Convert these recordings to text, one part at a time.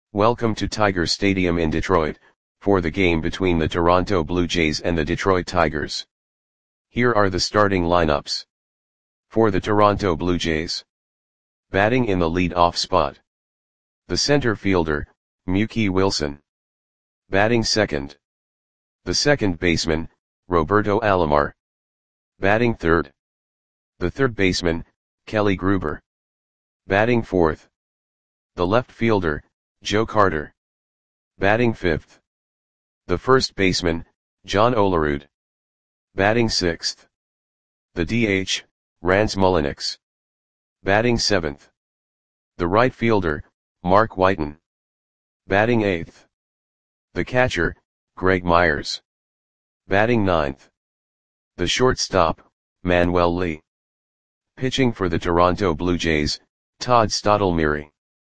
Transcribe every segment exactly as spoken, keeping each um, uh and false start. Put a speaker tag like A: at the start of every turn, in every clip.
A: Welcome to Tiger Stadium in Detroit, for the game between the Toronto Blue Jays and the Detroit Tigers. Here are the starting lineups. For the Toronto Blue Jays. Batting in the lead-off spot. The center fielder, Mookie Wilson. Batting second. The second baseman, Roberto Alomar. Batting third. The third baseman, Kelly Gruber. Batting fourth. The left fielder, Joe Carter. Batting fifth. The first baseman, John Olerud. Batting sixth. The D H, Rance Mulliniks. Batting seventh. The right fielder, Mark Whiten. Batting eighth. The catcher, Greg Myers. Batting ninth. The shortstop, Manuel Lee. Pitching for the Toronto Blue Jays, Todd Stottlemyre.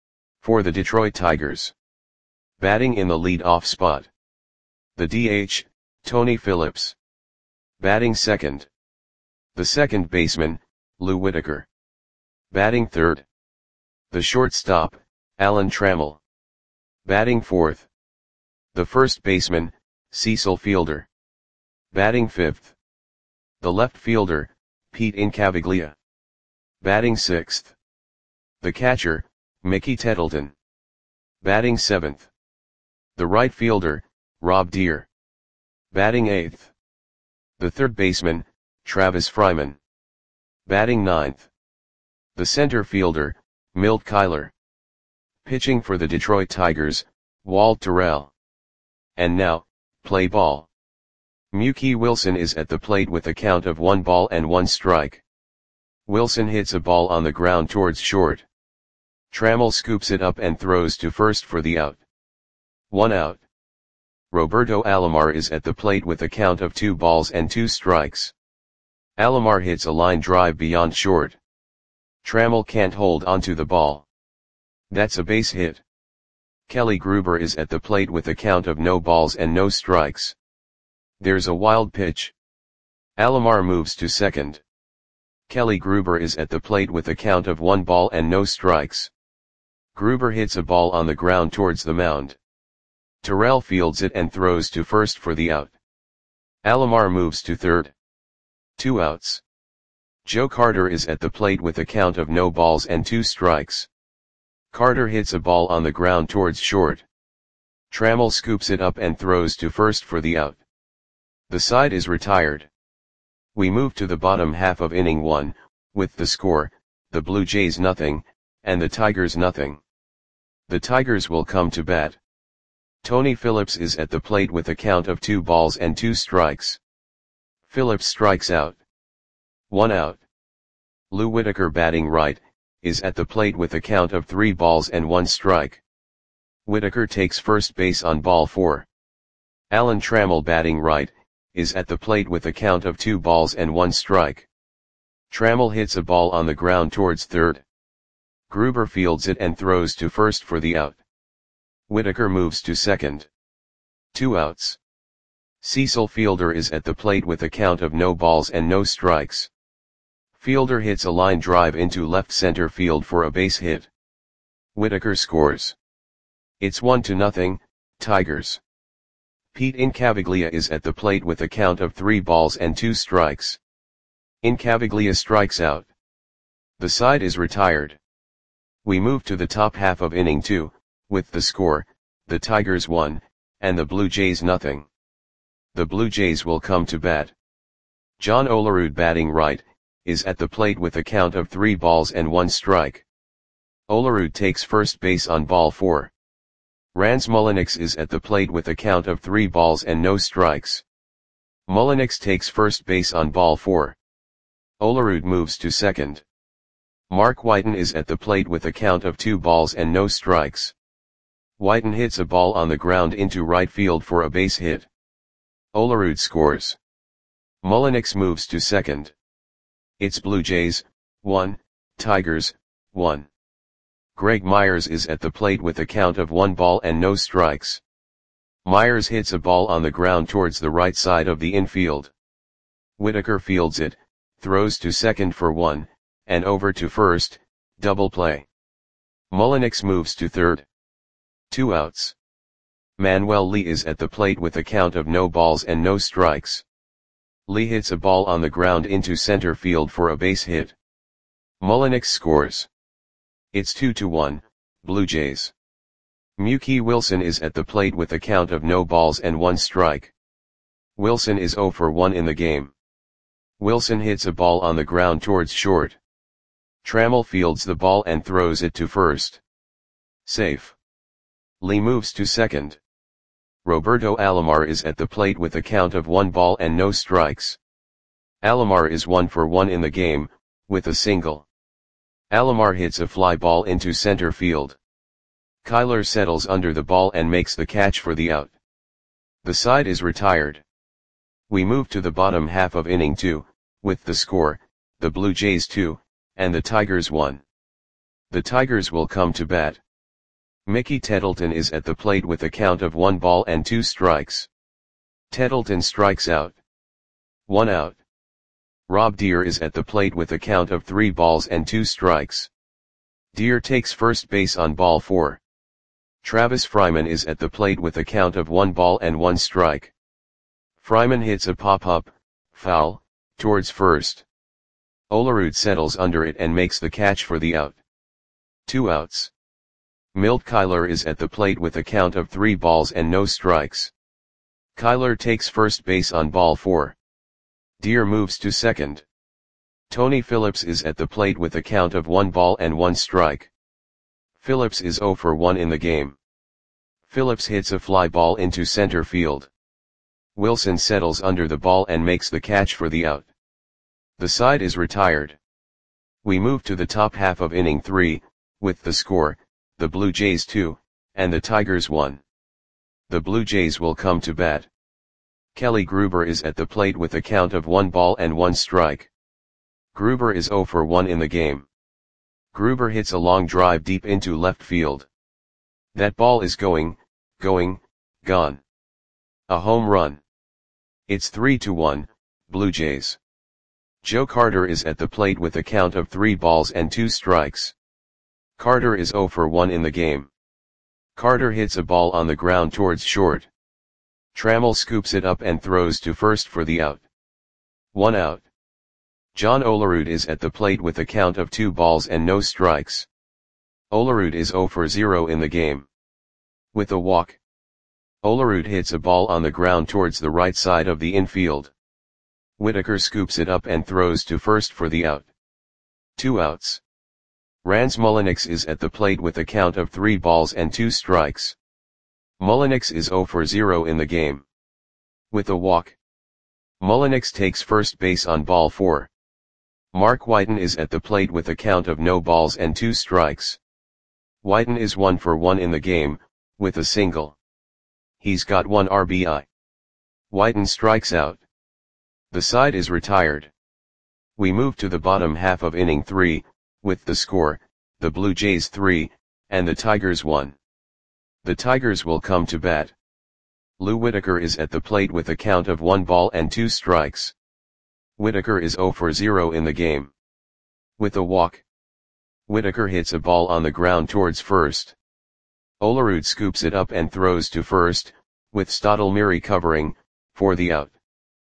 A: For the Detroit Tigers. Batting in the lead-off spot. The D H, Tony Phillips. Batting second. The second baseman, Lou Whitaker. Batting third. The shortstop, Alan Trammell. Batting fourth. The first baseman, Cecil Fielder. Batting fifth. The left fielder, Pete Incaviglia. Batting sixth. The catcher, Mickey Tettleton. Batting seventh. The right fielder, Rob Deere. Batting eighth. The third baseman, Travis Fryman. Batting ninth. The center fielder, Milt Kyler. Pitching for the Detroit Tigers, Walt Terrell. And now, play ball. Mookie Wilson is at the plate with a count of one ball and one strike. Wilson hits a ball on the ground towards short. Trammell scoops it up and throws to first for the out. One out. Roberto Alomar is at the plate with a count of two balls and two strikes. Alomar hits a line drive beyond short. Trammell can't hold onto the ball. That's a base hit. Kelly Gruber is at the plate with a count of no balls and no strikes. There's a wild pitch. Alomar moves to second. Kelly Gruber is at the plate with a count of one ball and no strikes. Gruber hits a ball on the ground towards the mound. Terrell fields it and throws to first for the out. Alomar moves to third. Two outs. Joe Carter is at the plate with a count of no balls and two strikes. Carter hits a ball on the ground towards short. Trammell scoops it up and throws to first for the out. The side is retired. We move to the bottom half of inning one, with the score, the Blue Jays nothing, and the Tigers nothing. The Tigers will come to bat. Tony Phillips is at the plate with a count of two balls and two strikes. Phillips strikes out. One out. Lou Whitaker, batting right, is at the plate with a count of three balls and one strike. Whitaker takes first base on ball four. Alan Trammell, batting right, is at the plate with a count of two balls and one strike. Trammell hits a ball on the ground towards third. Gruber fields it and throws to first for the out. Whitaker moves to second. Two outs. Cecil Fielder is at the plate with a count of no balls and no strikes. Fielder hits a line drive into left center field for a base hit. Whitaker scores. It's one to nothing, Tigers. Pete Incaviglia is at the plate with a count of three balls and two strikes. Incaviglia strikes out. The side is retired. We move to the top half of inning two, with the score, the Tigers one, and the Blue Jays nothing. The Blue Jays will come to bat. John Olerud, batting right, is at the plate with a count of three balls and one strike. Olerud takes first base on ball four. Rance Mulliniks is at the plate with a count of three balls and no strikes. Mulliniks takes first base on ball four. Olerud moves to second. Mark Whiten is at the plate with a count of two balls and no strikes. Whiten hits a ball on the ground into right field for a base hit. Olerud scores. Mulliniks moves to second. It's Blue Jays, one, Tigers, one. Greg Myers is at the plate with a count of one ball and no strikes. Myers hits a ball on the ground towards the right side of the infield. Whitaker fields it, throws to second for one, and over to first, double play. Mulliniks moves to third. Two outs. Manuel Lee is at the plate with a count of no balls and no strikes. Lee hits a ball on the ground into center field for a base hit. Mullinix scores. It's two to one, Blue Jays. Mookie Wilson is at the plate with a count of no balls and one strike. Wilson is oh for one in the game. Wilson hits a ball on the ground towards short. Trammell fields the ball and throws it to first. Safe. Lee moves to second. Roberto Alomar is at the plate with a count of one ball and no strikes. Alomar is one for one in the game, with a single. Alomar hits a fly ball into center field. Kyler settles under the ball and makes the catch for the out. The side is retired. We move to the bottom half of inning two, with the score, the Blue Jays two, and the Tigers one. The Tigers will come to bat. Mickey Tettleton is at the plate with a count of one ball and two strikes. Tettleton strikes out. One out. Rob Deer is at the plate with a count of three balls and two strikes. Deer takes first base on ball four. Travis Fryman is at the plate with a count of one ball and one strike. Fryman hits a pop-up, foul, towards first. Olerud settles under it and makes the catch for the out. Two outs. Milt Kyler is at the plate with a count of three balls and no strikes. Kyler takes first base on ball four. Deer moves to second. Tony Phillips is at the plate with a count of one ball and one strike. Phillips is oh for one in the game. Phillips hits a fly ball into center field. Wilson settles under the ball and makes the catch for the out. The side is retired. We move to the top half of inning three, with the score, the Blue Jays two, and the Tigers one. The Blue Jays will come to bat. Kelly Gruber is at the plate with a count of one ball and one strike. Gruber is oh for one in the game. Gruber hits a long drive deep into left field. That ball is going, going, gone. A home run. It's three to one, Blue Jays. Joe Carter is at the plate with a count of three balls and two strikes. Carter is oh for one in the game. Carter hits a ball on the ground towards short. Trammell scoops it up and throws to first for the out. One out. John Olerud is at the plate with a count of two balls and no strikes. Olerud is oh for zero in the game. With a walk. Olerud hits a ball on the ground towards the right side of the infield. Whitaker scoops it up and throws to first for the out. Two outs. Rans Mullinix is at the plate with a count of three balls and two strikes. Mullinix is oh for zero in the game. With a walk. Mullinix takes first base on ball four. Mark Whiten is at the plate with a count of no balls and two strikes. Whiten is one for one in the game, with a single. He's got one R B I. Whiten strikes out. The side is retired. We move to the bottom half of inning three, with the score, the Blue Jays three, and the Tigers one. The Tigers will come to bat. Lou Whitaker is at the plate with a count of one ball and two strikes. Whitaker is oh for zero in the game. With a walk. Whitaker hits a ball on the ground towards first. Olerud scoops it up and throws to first, with Stottlemyre covering, for the out.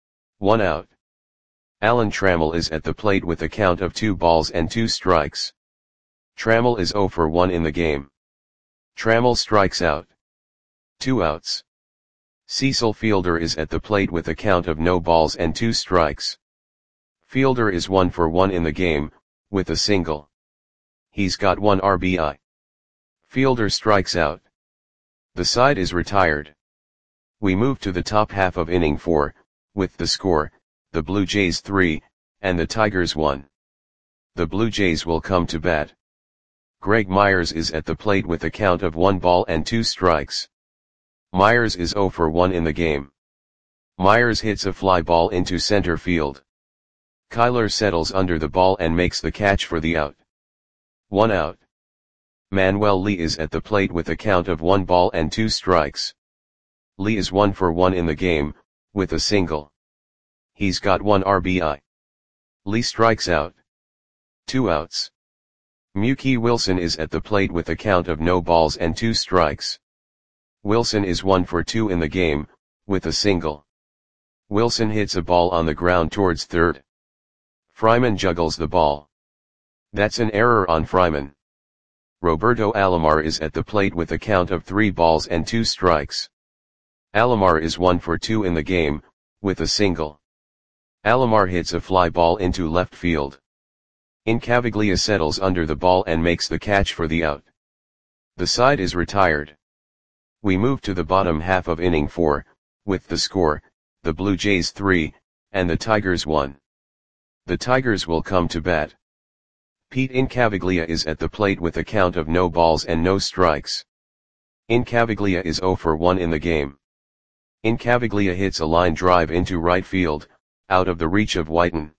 A: One out. Alan Trammell is at the plate with a count of two balls and two strikes. Trammell is oh for one in the game. Trammell strikes out. Two outs. Cecil Fielder is at the plate with a count of no balls and two strikes. Fielder is one for one in the game, with a single. He's got one R B I. Fielder strikes out. The side is retired. We move to the top half of inning four, with the score, the Blue Jays three, and the Tigers one. The Blue Jays will come to bat. Greg Myers is at the plate with a count of one ball and two strikes. Myers is oh for one in the game. Myers hits a fly ball into center field. Kyler settles under the ball and makes the catch for the out. One out. Manuel Lee is at the plate with a count of one ball and two strikes. Lee is one for one in the game, with a single. He's got one R B I. Lee strikes out. Two outs. Mookie Wilson is at the plate with a count of no balls and two strikes. Wilson is one for two in the game, with a single. Wilson hits a ball on the ground towards third. Fryman juggles the ball. That's an error on Fryman. Roberto Alomar is at the plate with a count of three balls and two strikes. Alomar is one for two in the game, with a single. Alomar hits a fly ball into left field. Incaviglia settles under the ball and makes the catch for the out. The side is retired. We move to the bottom half of inning four, with the score, the Blue Jays three, and the Tigers one. The Tigers will come to bat. Pete Incaviglia is at the plate with a count of no balls and no strikes. Incaviglia is zero for one in the game. Incaviglia hits a line drive into right field, out of the reach of Whiten.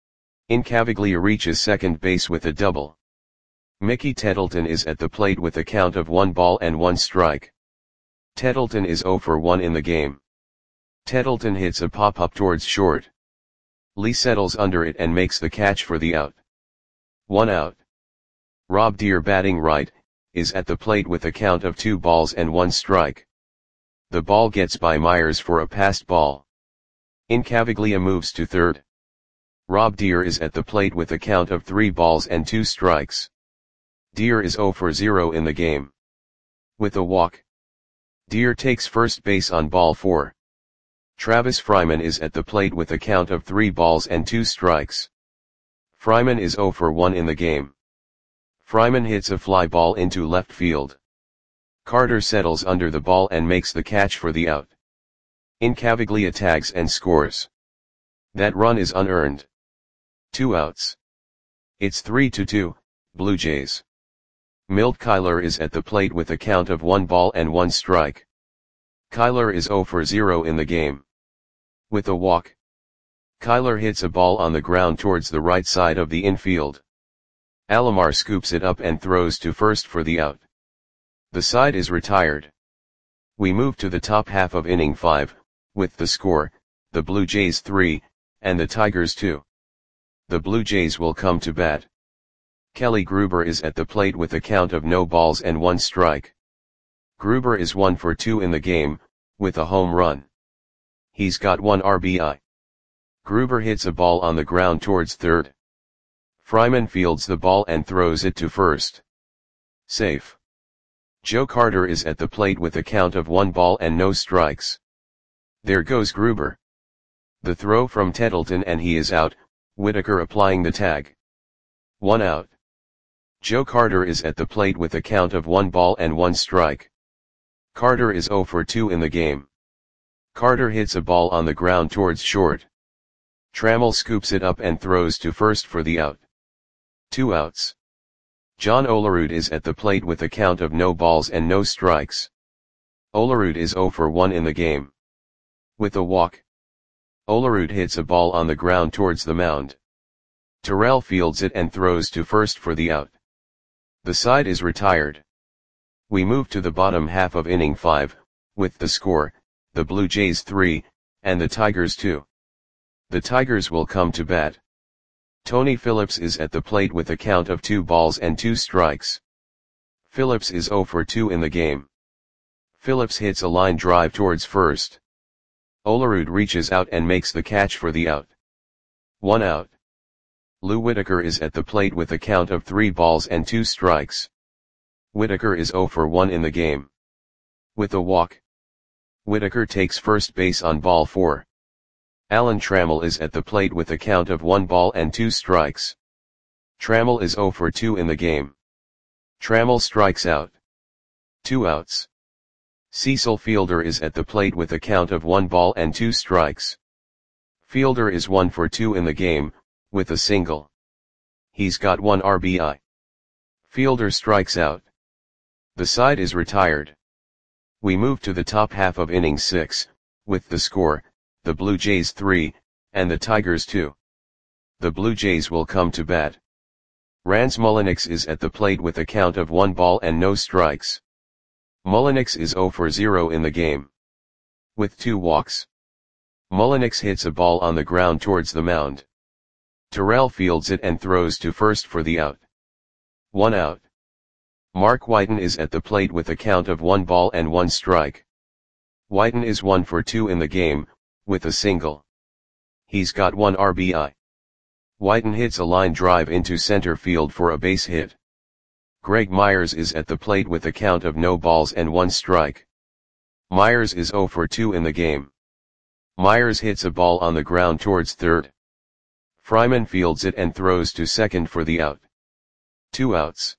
A: Incaviglia reaches second base with a double. Mickey Tettleton is at the plate with a count of one ball and one strike. Tettleton is zero for one in the game. Tettleton hits a pop-up towards short. Lee settles under it and makes the catch for the out. One out. Rob Deere, batting right, is at the plate with a count of two balls and one strike. The ball gets by Myers for a passed ball. Incaviglia moves to third. Rob Deere is at the plate with a count of three balls and two strikes. Deere is zero for zero in the game. With a walk. Deere takes first base on ball four. Travis Fryman is at the plate with a count of three balls and two strikes. Fryman is zero for one in the game. Fryman hits a fly ball into left field. Carter settles under the ball and makes the catch for the out. Incaviglia tags and scores. That run is unearned. Two outs. It's three to two, Blue Jays. Milt Kyler is at the plate with a count of one ball and one strike. Kyler is zero for zero in the game. With a walk. Kyler hits a ball on the ground towards the right side of the infield. Alomar scoops it up and throws to first for the out. The side is retired. We move to the top half of inning five, with the score, the Blue Jays three, and the Tigers two. The Blue Jays will come to bat. Kelly Gruber is at the plate with a count of no balls and one strike. Gruber is one for two in the game, with a home run. He's got one R B I. Gruber hits a ball on the ground towards third. Fryman fields the ball and throws it to first. Safe. Joe Carter is at the plate with a count of one ball and no strikes. There goes Gruber. The throw from Tettleton and he is out, Whitaker applying the tag. One out. Joe Carter is at the plate with a count of one ball and one strike. Carter is zero for two in the game. Carter hits a ball on the ground towards short. Trammell scoops it up and throws to first for the out. Two outs. John Olerud is at the plate with a count of no balls and no strikes. Olerud is zero for one in the game. With a walk. Olerud hits a ball on the ground towards the mound. Terrell fields it and throws to first for the out. The side is retired. We move to the bottom half of inning five, with the score, the Blue Jays three, and the Tigers two. The Tigers will come to bat. Tony Phillips is at the plate with a count of two balls and two strikes. Phillips is zero for two in the game. Phillips hits a line drive towards first. Olerud reaches out and makes the catch for the out. One out. Lou Whitaker is at the plate with a count of three balls and two strikes. Whitaker is zero for one in the game. With a walk. Whitaker takes first base on ball four. Alan Trammell is at the plate with a count of one ball and two strikes. Trammell is zero for two in the game. Trammell strikes out. Two outs. Cecil Fielder is at the plate with a count of one ball and two strikes. Fielder is one for two in the game, with a single. He's got one R B I. Fielder strikes out. The side is retired. We move to the top half of inning six, with the score, the Blue Jays three, and the Tigers two. The Blue Jays will come to bat. Rance Mulliniks is at the plate with a count of one ball and no strikes. Mulliniks is zero for zero in the game. With two walks. Mulliniks hits a ball on the ground towards the mound. Terrell fields it and throws to first for the out. One out. Mark Whiten is at the plate with a count of one ball and one strike. Whiten is one for two in the game, with a single. He's got one R B I. Whiten hits a line drive into center field for a base hit. Greg Myers is at the plate with a count of no balls and one strike. Myers is zero for two in the game. Myers hits a ball on the ground towards third. Fryman fields it and throws to second for the out. Two outs.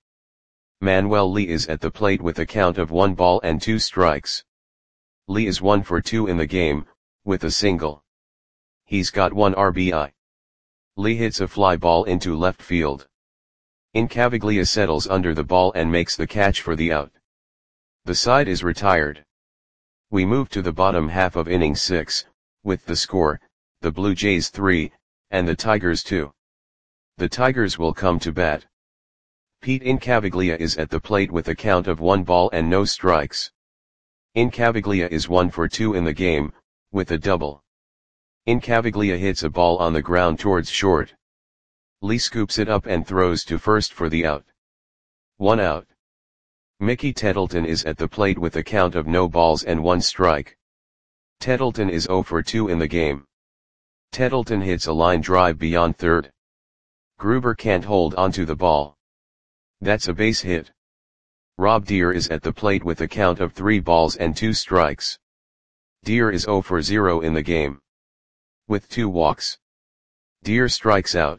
A: Manuel Lee is at the plate with a count of one ball and two strikes. Lee is one for two in the game, with a single. He's got one R B I. Lee hits a fly ball into left field. Incaviglia settles under the ball and makes the catch for the out. The side is retired. We move to the bottom half of inning six, with the score, the Blue Jays three, and the Tigers two. The Tigers will come to bat. Pete Incaviglia is at the plate with a count of one ball and no strikes. Incaviglia is one for two in the game, with a double. Incaviglia hits a ball on the ground towards short. Lee scoops it up and throws to first for the out. One out. Mickey Tettleton is at the plate with a count of no balls and one strike. Tettleton is zero for two in the game. Tettleton hits a line drive beyond third. Gruber can't hold onto the ball. That's a base hit. Rob Deer is at the plate with a count of three balls and two strikes. Deer is zero for zero in the game. With two walks. Deer strikes out.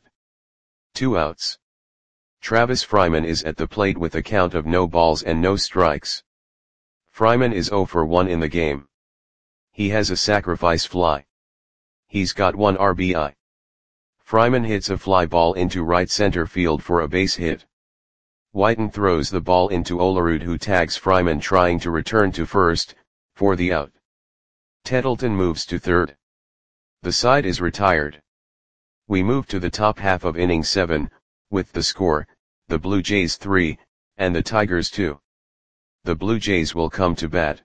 A: Two outs. Travis Fryman is at the plate with a count of no balls and no strikes. Fryman is zero for one in the game. He has a sacrifice fly. He's got one R B I. Fryman hits a fly ball into right center field for a base hit. Whiten throws the ball into Olerud, who tags Fryman trying to return to first, for the out. Tettleton moves to third. The side is retired. We move to the top half of inning seven, with the score, the Blue Jays three, and the Tigers two. The Blue Jays will come to bat.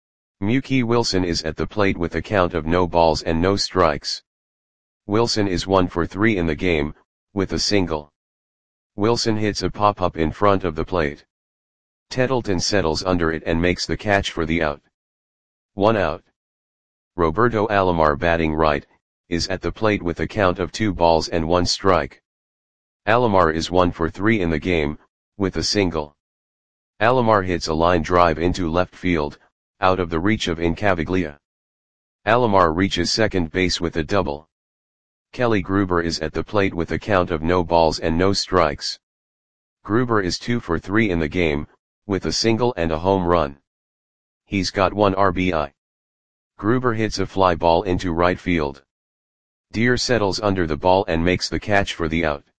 A: Mookie Wilson is at the plate with a count of no balls and no strikes. Wilson is one for three in the game, with a single. Wilson hits a pop-up in front of the plate. Tettleton settles under it and makes the catch for the out. One out. Roberto Alomar, batting right, is at the plate with a count of two balls and one strike. Alomar is one for three in the game, with a single. Alomar hits a line drive into left field, out of the reach of Incaviglia. Alomar reaches second base with a double. Kelly Gruber is at the plate with a count of no balls and no strikes. Gruber is two for three in the game, with a single and a home run. He's got one R B I. Gruber hits a fly ball into right field. Deer settles under the ball and makes the catch for the out.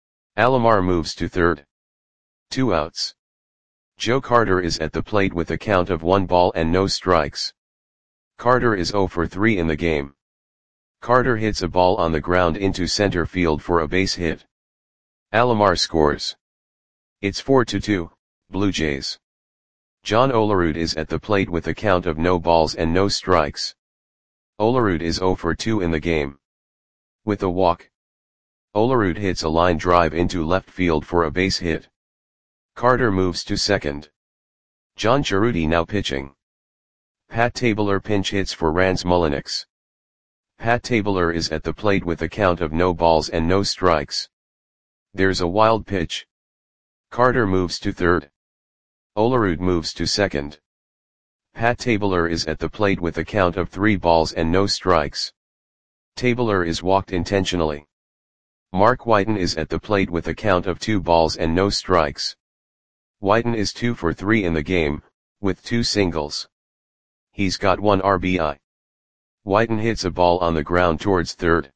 A: Alomar moves to third. Two outs. Joe Carter is at the plate with a count of one ball and no strikes. Carter is zero for three in the game. Carter hits a ball on the ground into center field for a base hit. Alomar scores. It's four to two, Blue Jays. John Olerud is at the plate with a count of no balls and no strikes. Olerud is zero for two in the game. With a walk. Olerud hits a line drive into left field for a base hit. Carter moves to second. John Cerruti now pitching. Pat Tabler pinch hits for Rans Mulliniks. Pat Tabler is at the plate with a count of no balls and no strikes. There's a wild pitch. Carter moves to third. Olerud moves to second. Pat Tabler is at the plate with a count of three balls and no strikes. Tabler is walked intentionally. Mark Whiten is at the plate with a count of two balls and no strikes. Whiten is two for three in the game, with two singles. He's got one R B I. Whiten hits a ball on the ground towards third.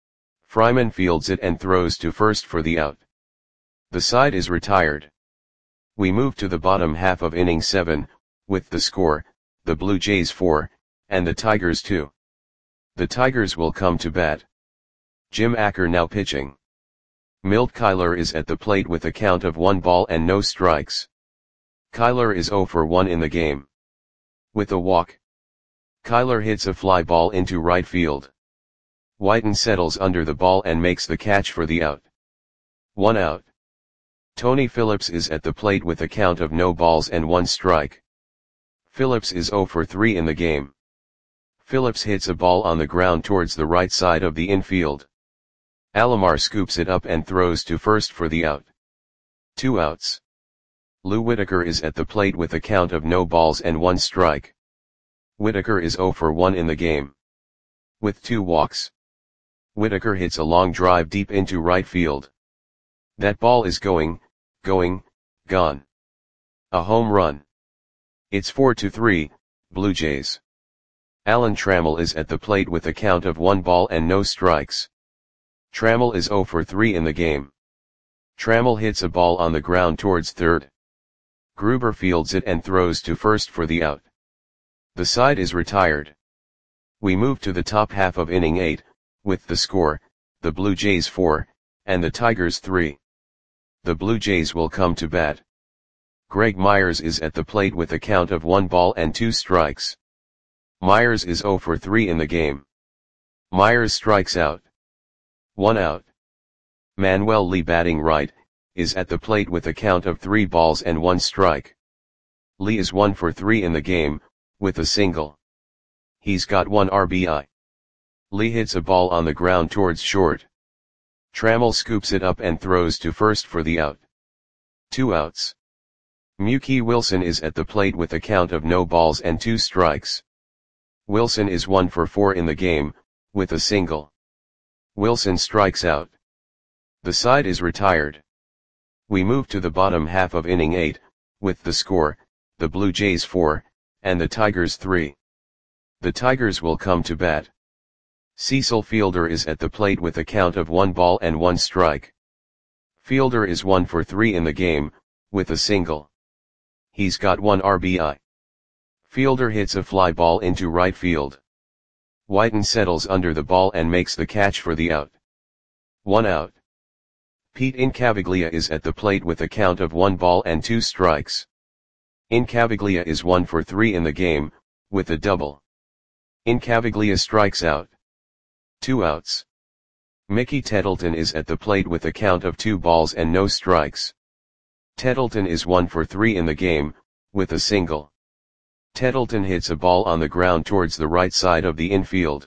A: Fryman fields it and throws to first for the out. The side is retired. We move to the bottom half of inning seven, with the score, the Blue Jays four, and the Tigers two. The Tigers will come to bat. Jim Acker now pitching. Milt Kyler is at the plate with a count of one ball and no strikes. Kyler is zero for one in the game. With a walk. Kyler hits a fly ball into right field. Whiten settles under the ball and makes the catch for the out. One out. Tony Phillips is at the plate with a count of no balls and one strike. Phillips is zero for three in the game. Phillips hits a ball on the ground towards the right side of the infield. Alomar scoops it up and throws to first for the out. Two outs. Lou Whitaker is at the plate with a count of no balls and one strike. Whitaker is zero for one in the game. With two walks. Whitaker hits a long drive deep into right field. That ball is going, going, gone. A home run. It's four to three, Blue Jays. Alan Trammell is at the plate with a count of one ball and no strikes. Trammell is zero for three in the game. Trammell hits a ball on the ground towards third. Gruber fields it and throws to first for the out. The side is retired. We move to the top half of inning eight, with the score, the Blue Jays four, and the Tigers three. The Blue Jays will come to bat. Greg Myers is at the plate with a count of one ball and two strikes. Myers is zero for three in the game. Myers strikes out. One out. Manuel Lee, batting right, is at the plate with a count of three balls and one strike. Lee is one for three in the game, with a single. He's got one R B I. Lee hits a ball on the ground towards short. Trammell scoops it up and throws to first for the out. Two outs. Mookie Wilson is at the plate with a count of no balls and two strikes. Wilson is one for four in the game, with a single. Wilson strikes out. The side is retired. We move to the bottom half of inning eight, with the score, the Blue Jays four, and the Tigers three. The Tigers will come to bat. Cecil Fielder is at the plate with a count of one ball and one strike. Fielder is one for three in the game, with a single. He's got one R B I. Fielder hits a fly ball into right field. Whiten settles under the ball and makes the catch for the out. One out. Pete Incaviglia is at the plate with a count of one ball and two strikes. Incaviglia is one for three in the game, with a double. Incaviglia strikes out. Two outs. Mickey Tettleton is at the plate with a count of two balls and no strikes. Tettleton is one for three in the game, with a single. Tettleton hits a ball on the ground towards the right side of the infield.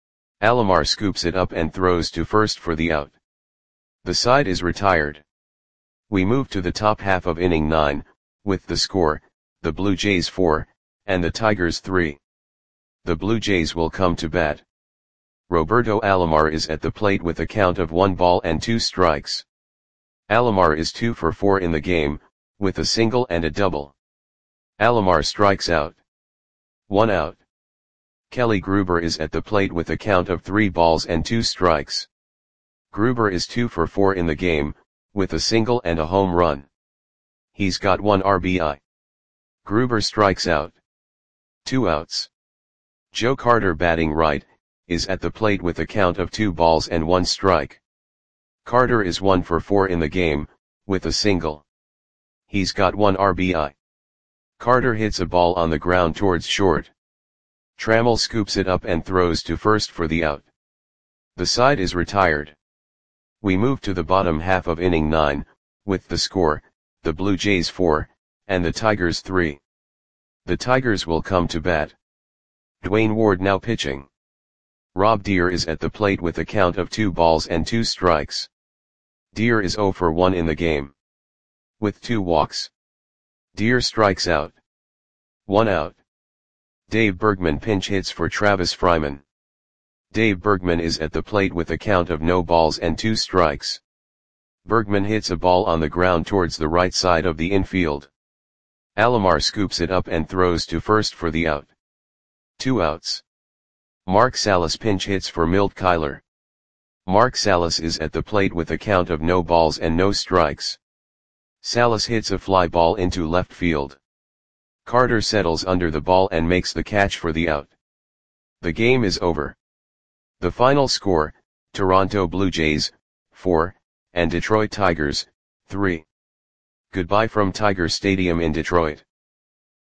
A: Alomar scoops it up and throws to first for the out. The side is retired. We move to the top half of inning nine, with the score, the Blue Jays four, and the Tigers three. The Blue Jays will come to bat. Roberto Alomar is at the plate with a count of one ball and two strikes. Alomar is two for four in the game, with a single and a double. Alomar strikes out. One out. Kelly Gruber is at the plate with a count of three balls and two strikes. Gruber is two for four in the game, with a single and a home run. He's got one R B I. Gruber strikes out. Two outs. Joe Carter, batting right, is at the plate with a count of two balls and one strike. Carter is one for four in the game, with a single. He's got one R B I. Carter hits a ball on the ground towards short. Trammell scoops it up and throws to first for the out. The side is retired. We move to the bottom half of inning nine, with the score, the Blue Jays four, and the Tigers three. The Tigers will come to bat. Dwayne Ward now pitching. Rob Deere is at the plate with a count of two balls and two strikes. Deere is zero for one in the game. With two walks. Deere strikes out. One out. Dave Bergman pinch hits for Travis Fryman. Dave Bergman is at the plate with a count of no balls and two strikes. Bergman hits a ball on the ground towards the right side of the infield. Alomar scoops it up and throws to first for the out. Two outs. Mark Salas pinch hits for Milt Kyler. Mark Salas is at the plate with a count of no balls and no strikes. Salas hits a fly ball into left field. Carter settles under the ball and makes the catch for the out. The game is over. The final score, Toronto Blue Jays, four, and Detroit Tigers, three. Goodbye from Tiger Stadium in Detroit.